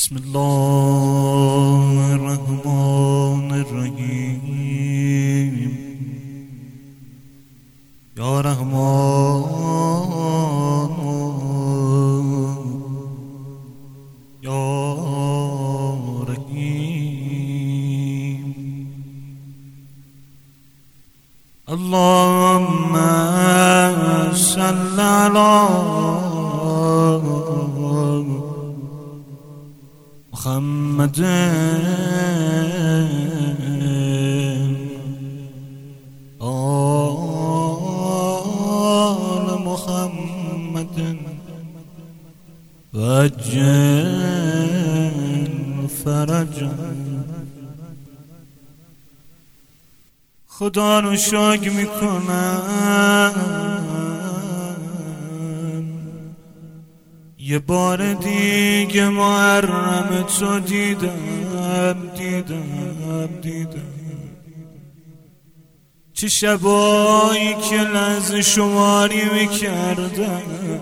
بسم الله الرحمن الرحیم. یا رحمان یا رحیم. اللهم صل علی محمد آل محمد وجل فرجا. خدا رو شکر میکنم یه بار دیگه محرم تو دیدم. چه شبایی که لحظه شماری میکردم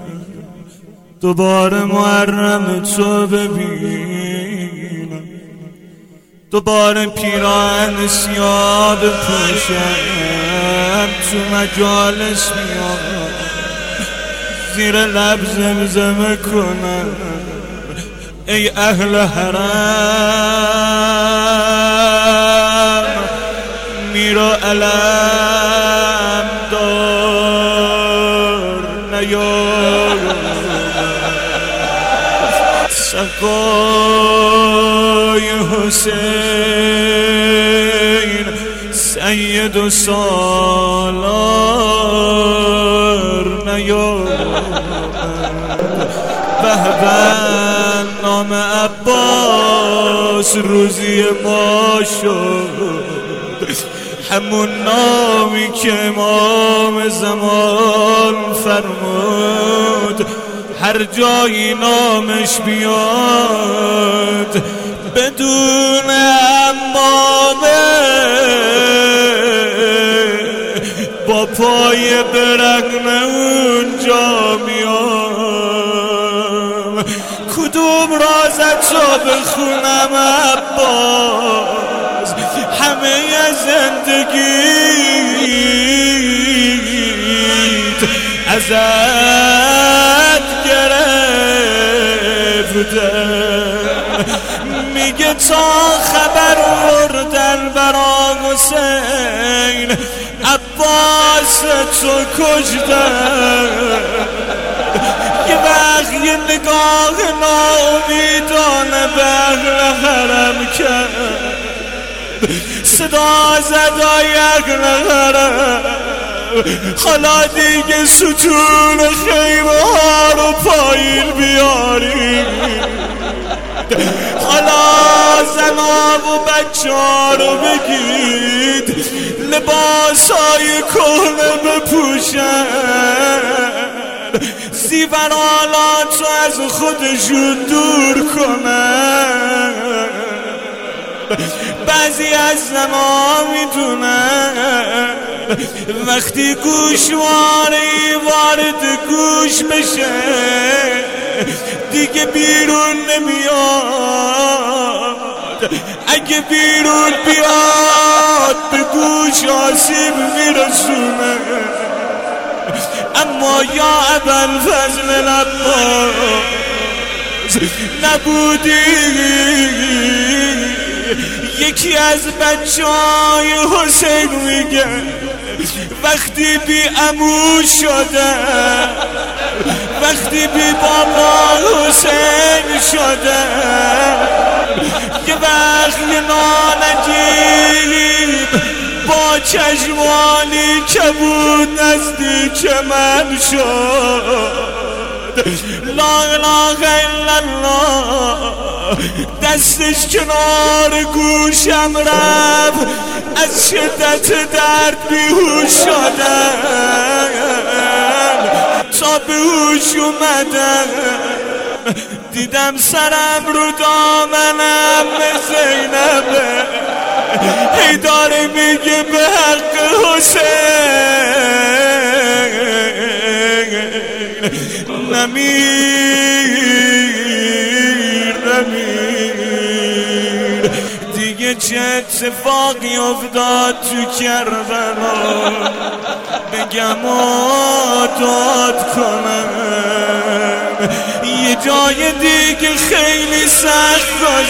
دوباره محرم تو ببینم، دوباره پیراهن سیاه بپوشم، تو مجالس میام زیر لب زمزمه کنم ای اهل حرم میرو علم دار نیار سقای حسین سید و سالار نیار بهبن نام عباس روزی ما شد، همون نامی که امام زمان فرمود هر جایی نامش بیاد بدون امامه با پای برهنه اونجا میام. کدوم رازت رو بخونم عباس؟ همه زندگیت ازت گرفتم. میگه تا خبر بردن برا حسین عباس تو کشتن. یه وقت یه نگاه ناامیدانه به اهل حرم کرد، صدا زدای اهل حرم حالا دیگه ستون خیمه ها رو پایین بیارید، حالا زنا و بچه ها رو بگید لباس های کهنه بپوشن، زیورالات رو از خودشون دور کنن. بعضی از زنا میدونن وقتی گوشواره وارد گوش بشه دیگه بیرون نمیاد، اگه بیرون بیاد به گوش آسیب میرسونه. اما یا ابوالفضل العباس نبودی یکی از بچه‌های حسین میگه وقتی بی عمو شده، وقتی بی بابا حسین شده، یه وقت یه نانجیب با چشمانی که بود نزدیک من شد. لا اله الا الله دستش کنار گوشم رفت، از شدت درد بیهوش شدم تا به هوش اومدم. دیدم سرم رو دامنم زینبه هی داره میگه به حق حسین نمیر اتفاقی افتاد تو کربلا بگم و داد کنم یه جای دیگه خیلی سخت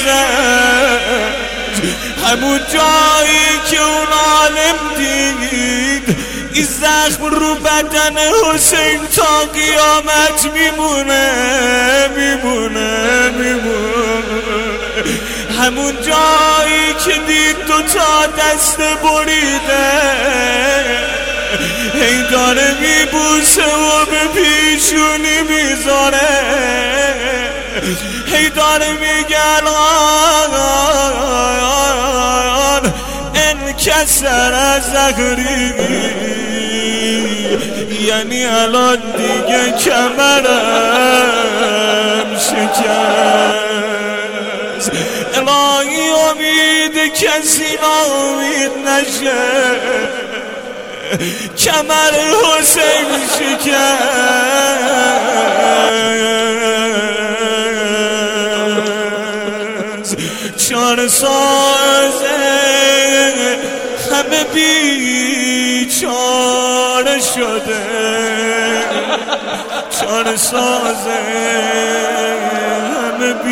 گذشت همون جایی که اون عالم دید این زخم رو بدن حسین تا قیامت میمونه همون جایی که دید دوتا دست بریده هی داره میبوسه و به پیشونی میذاره هی داره میگن انکسر از زغری یعنی الان دیگه کمرم شکست الهی امید کسی نامید نشه کمر حسین شکست 4 سازه همه بیچاره شده 4 سازه همه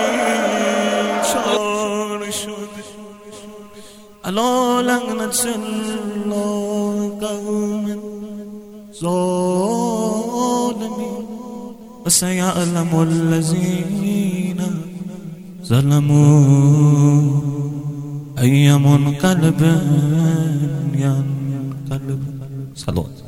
بیچاره شده الا لعنت الله قوم ظالمین و سیعلم الذین ظلموا أي منقلب ينقلب صلوات